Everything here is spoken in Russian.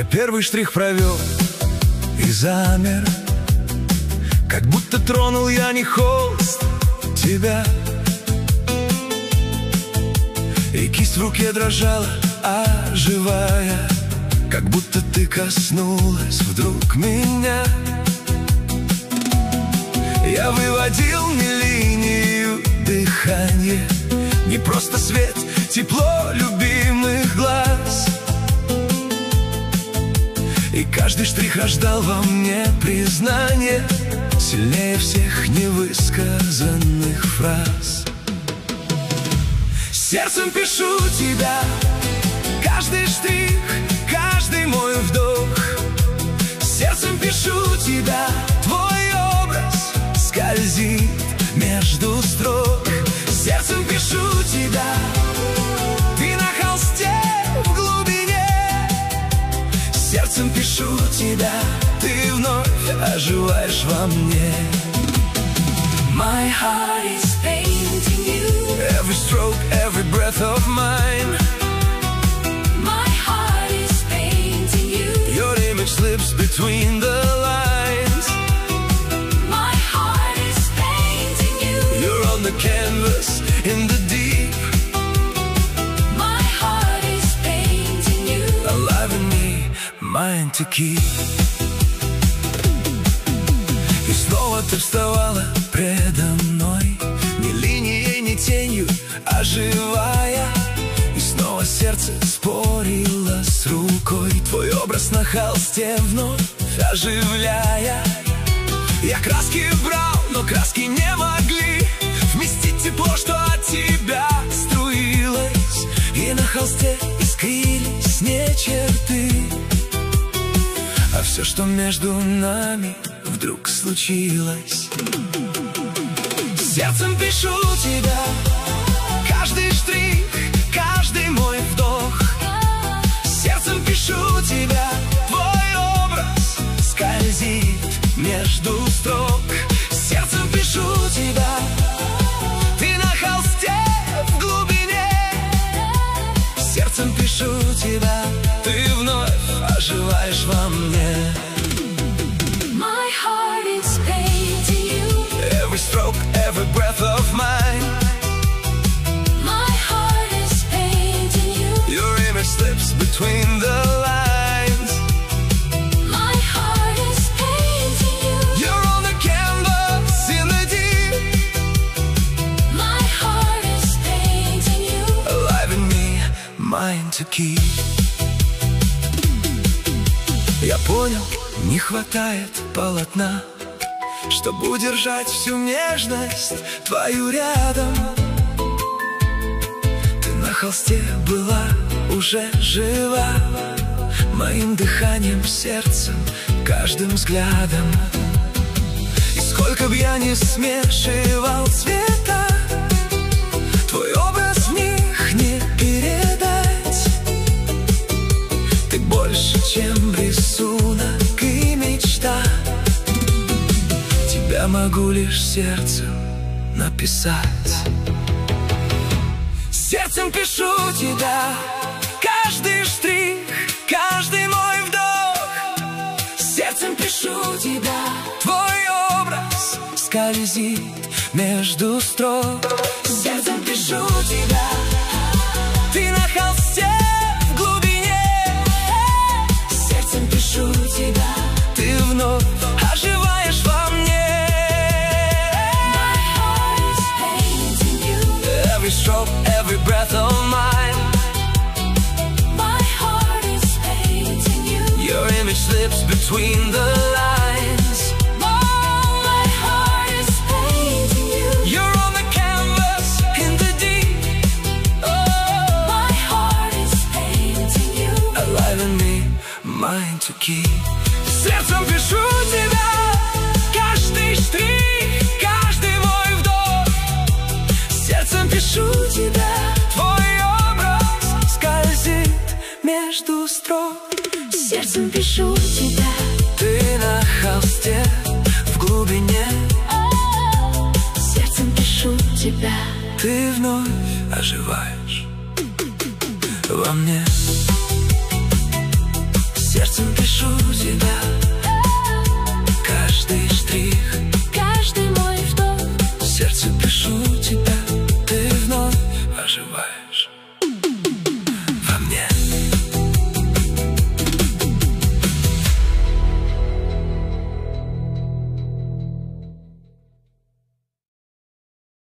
первый штрих провел и замер, как будто тронул я не холст тебя. И кисть в руке дрожала, оживая, как будто ты коснулась вдруг меня. Я выводил не линию дыхания, не просто свет, тепло любимых глаз. И каждый штрих рождал во мне признание, сильнее всех невысказанных фраз. Сердцем пишу тебя, каждый штрих, каждый мой вдох. Сердцем пишу тебя, твой образ скользит между строк. Сердцем пишу тебя, ты на холсте в глубине. Сердцем пишу тебя, ты вновь оживаешь во мне. My heart is painting you. Every stroke, every breath of mine. My heart is painting you. Your image slips between the lines. My heart is painting you. You're on the canvas in the deep. My heart is painting you. Alive in me, mine to keep. И снова ты вставала предо мной, ни линией, ни тенью, оживая. И снова сердце спорило с рукой, твой образ на холсте вновь оживляя. Я краски брал, но краски не могли вместить тепло, что от тебя струилось. И на холсте искрились не черты, а все, что между нами вдруг случилось. Сердцем пишу тебя, каждый штрих, каждый мой вдох. Сердцем пишу тебя, твой образ скользит между строк. Сердцем пишу тебя, ты на холсте в глубине. Сердцем пишу тебя, ты вновь оживаешь во мне. My heart is painting you. Every stroke, every breath of mine. My heart is painting you. Your image slips between the lines. My heart is painting you. You're on the canvas in the deep. My heart is painting you. Alive in me, mine to keep. Я понял, не хватает полотна, чтобы удержать всю нежность твою рядом. Ты на холсте была уже жива, моим дыханием, сердцем, каждым взглядом. И сколько б я ни смешивал цвета, твой образ в них не передать. Ты больше, чем рисунок и мечта. Тебя могу лишь сердцем написать. Сердцем пишу тебя, каждый штрих, каждый мой вдох. Сердцем пишу тебя, твой образ скользит между строк. Сердцем пишу тебя, ты на холсте в глубине. Сердцем пишу тебя, ты вновь оживаешь во мне. My heart is painting you. Every stroke, every breath of mine. My heart is painting you. Your image slips between the lines. My heart is painting you. You're on the canvas in the deep. Oh, My heart is painting you. alive in me, mine to keep. Сердцем пишу тебя, каждый штрих, каждый мой вдох. Сердцем пишу тебя, твой образ скользит между строк. Сердцем пишу тебя. Ты на холсте в глубине. Сердцем пишу тебя. Ты вновь оживаешь во мне. сердцем пишу тебя. Каждый штрих, Каждый мой